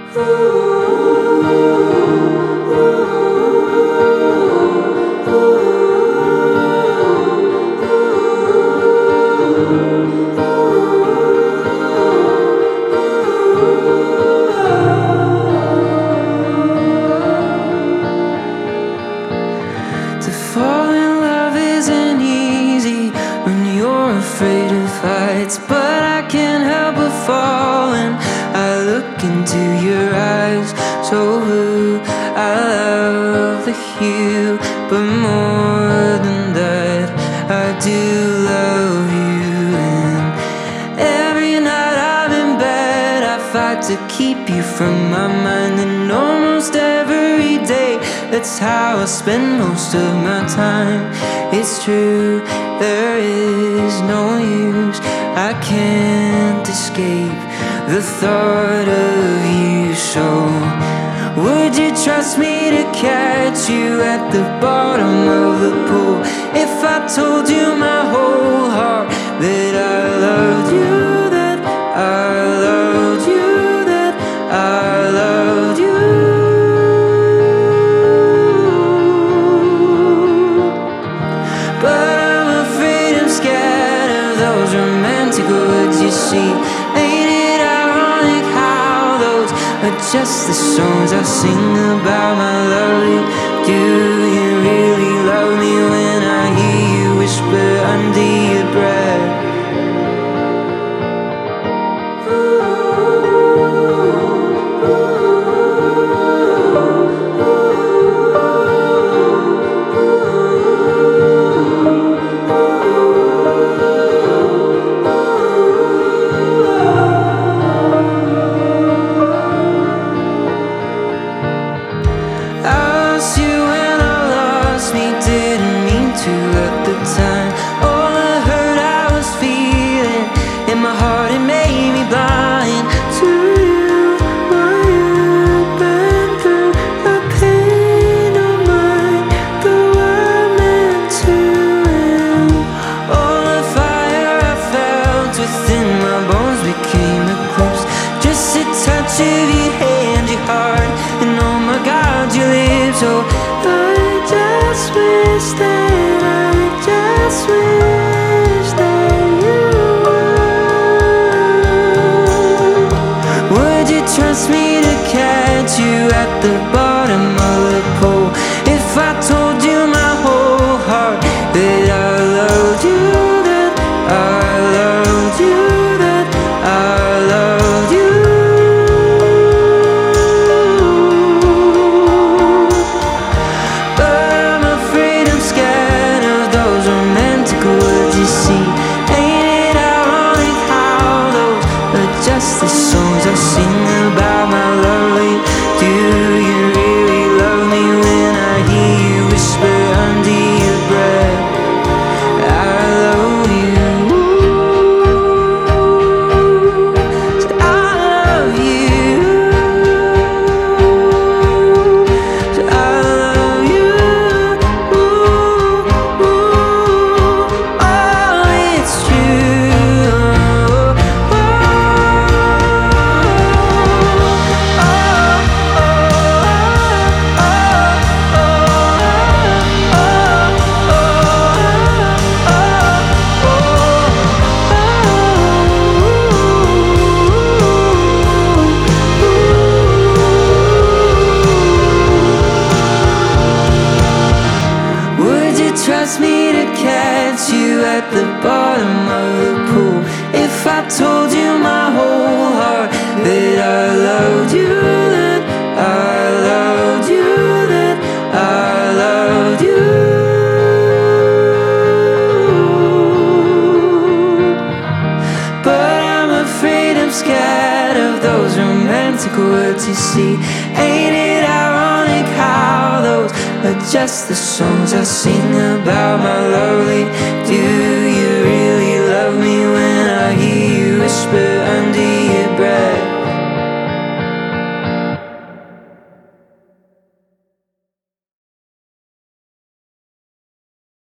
To fall in love isn't easy when you're afraid of heights, but I can't help but fall when I look into your eyes. So blue, I love the hue, but more than that, I do love you. And every night I'm in bed, I fight to keep you from my mind, and almost every day, that's how I spend most of my time. It's true, there is no use, I can't escape the thought of you. So would you trust me to catch you at the bottom of the pool if I told you my whole heart that I loved you, that I loved you, that I loved you? But I'm afraid I'm scared of those romantic words you see. Ain't it ironic how those are just the songs I sing about my lovely? Do you really love me when I hear you whisper under your breath? I lost you when I lost me, didn't mean to at the time. All the hurt I was feeling in my heart, it made me blind to you. What you've been through, the pain of mine, though I meant to end. All the fire I felt within my bones became eclipsed. Just a touch of your hand, your heart, and oh my God, your lips. Oh, I just wish that, I just wish that you would. Would you trust me to catch you at the bottom of the pool if I told you my whole heart that I loved you, that I loved you, that I loved you? But I'm afraid I'm scared of those romantic words you see. Ain't it ironic how those are just the songs I sing about my lovely? Do you really love me when I hear you whisper under your breath, I love you? So I love you. So I love you. Oh, it's true. Would you trust me to catch you at the bottom of the pool if I told you my whole heart that I loved you, that I loved you, that I loved you? But I'm afraid I'm scared of those romantic words you see. Ain't it ironic how those are just the songs I sing about my lovely? Do